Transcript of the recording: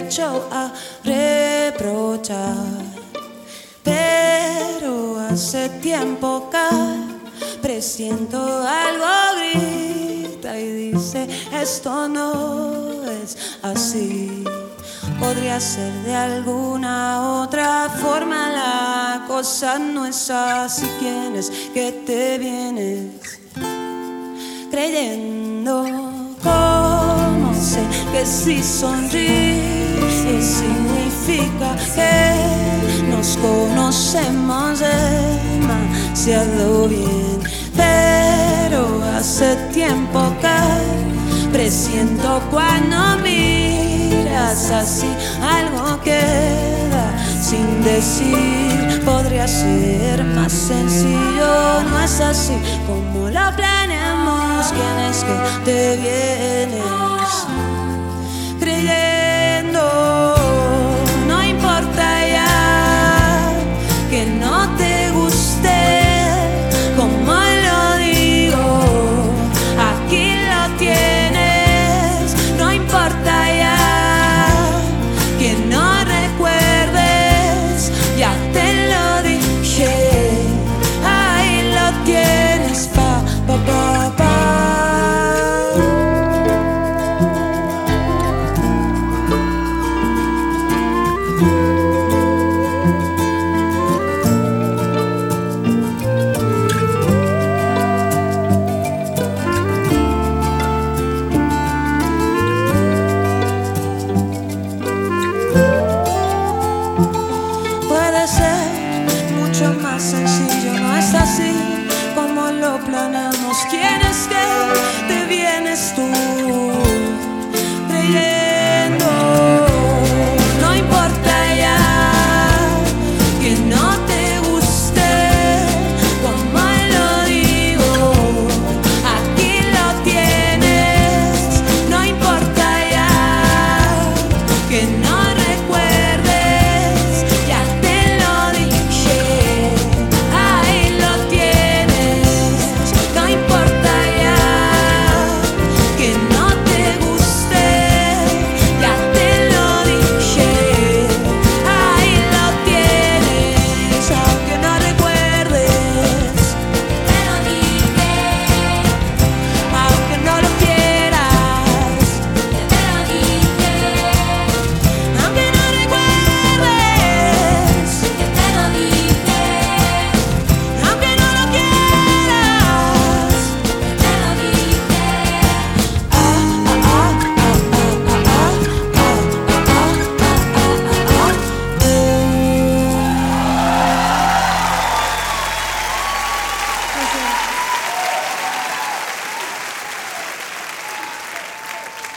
derecho a reprochar, pero hace tiempo que presiento algo grita y dice esto no es así. Podría ser de alguna otra forma, la cosa no es así. ¿Quién es que te vienes creyendo? ¿Cómo sé que si sonríes significa que nos conocemos demasiado bien? Pero hace tiempo que presiento cuando miras así, algo queda sin decir. Podría ser más sencillo, no es así como lo planeamos. ¿Quién es que te vienes